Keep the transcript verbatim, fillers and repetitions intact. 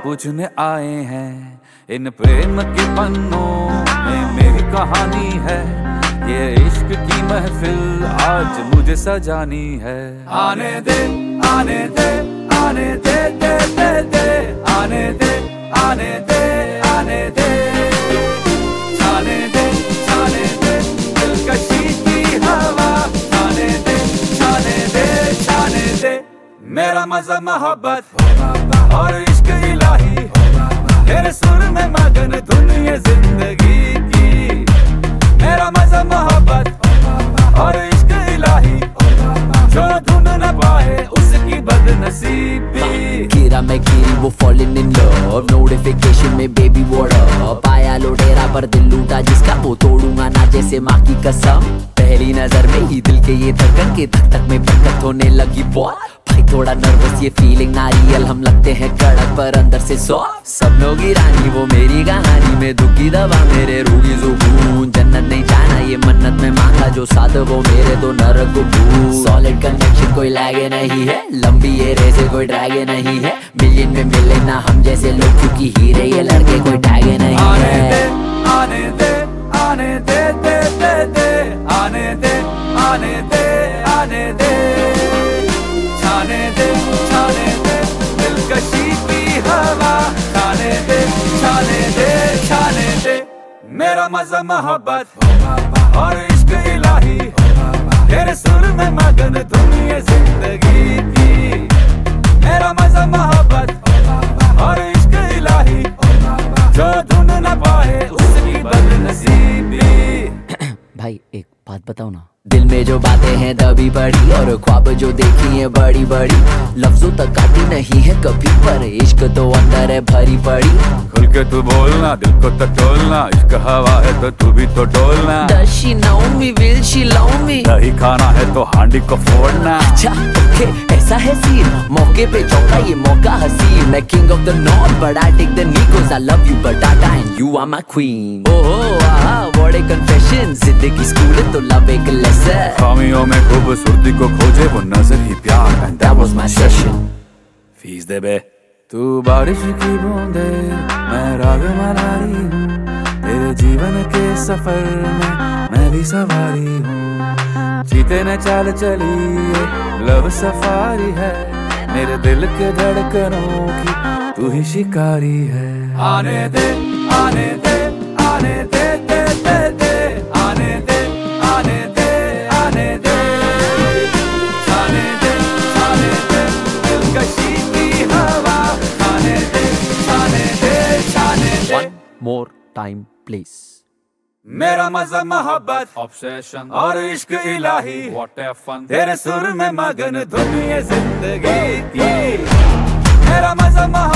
पूछने आए हैं इन प्रेम के पन्नों में मेरी कहानी है। ये इश्क की महफिल आज मुझे सजानी है। आने दे आने दे आने दे दे दे दे आने दे आने दे आने दे जाने दे जाने दे दिलकशी की हवा जाने दे जाने दे जाने दे। मेरा मजा मोहब्बत और इश्क इलाही तेरे सुर में मगन धुन ये जिंदगी की। मेरा मजा मोहब्बत और इश्क इलाही जो धुन न पाए उसकी बदनसीबी। गिरा मैं गिरी वो फॉलिंग इन लव नोटिफिकेशन में बेबी व्हाट अप। आया लोटेरा पर दिल लूटा जिसका वो तोड़ूंगा ना जैसे माँ की कसम। पहली नजर में ही दिल के ये धड़कन के धक धक में बरकत होने लगी बहुत। भाई थोड़ा नर्वस ये फीलिंग ना रियल हम लगते हैं कड़क पर अंदर से सॉफ्ट। सपनों की रानी वो मेरी कहानी में दुख की दवा मेरे रूही जुबून। जन्नत नहीं जाना ये मन्नत में मांगा जो साथ वो मेरे तो नरक को भूल। सॉलिड कनेक्शन कोई लैगे नहीं है लंबी ये रेसे कोई ड्रैगे नहीं है। मिलियन में मिले ना हम जैसे लोग क्योंकि हीरे ये लड़के कोई टैगे नहीं आने है। दे आने दे आने दे दे दे दे आने दे आने दे आने दे जाने दे जाने दे दिलकशी की हवा जाने दे जाने दे जाने दे। मेरा मजा मोहब्बत और इश्क इलाही तेरे सुर में मगन धुन ये जिंदगी की। मेरा मजा मोहब्बत और इश्क इलाही जो धुन न पाए उसकी बदनसीबी। भाई एक बात बताओ ना, दिल में जो बातें हैं दबी बड़ी और ख्वाब जो देखी है बड़ी बड़ी। लफ्जों तक काटी नहीं है कभी पर इश्क तो अंदर है भरी पड़ी। खुल के तू बोलना दिल को टटोलना इश्क हवा है तो तू भी तो डोलना। Does she know me? Will she love me? दही खाना है तो हांडी को फोड़ना। अच्छा ओके ऐसा है सीन मौके पे चौका ये मौका हसीन। मैं king of the north but I take the Nikos. I love you but Tata and you are my queen. Oh aha what a confession। जिंदगी स्कूल है तो लव एक लेसन। खामियों में खूबसूरती को खोजे वो नजर ही प्यार and that was my session। Fees दे बे तू बारिश की बूंदे मैं राग मनारी हूँ। तेरे जीवन के सफर में मैं भी सवारी हूँ। जीते न चाल चली ये लव सफारी है मेरे दिल के धड़कनों की तू ही शिकारी है। आने दे आने दे आने दे दे दे दे आने दे आने दे आने दे जाने दे जाने दे दिलकशी की हवा जाने दे जाने दे जाने दे। One more time please। मेरा मजा मोहब्बत ऑब्सेशन और इश्क इलाही व्हाट ए फन तेरे सुर में मगन धुन ये जिंदगी की। मेरा मजा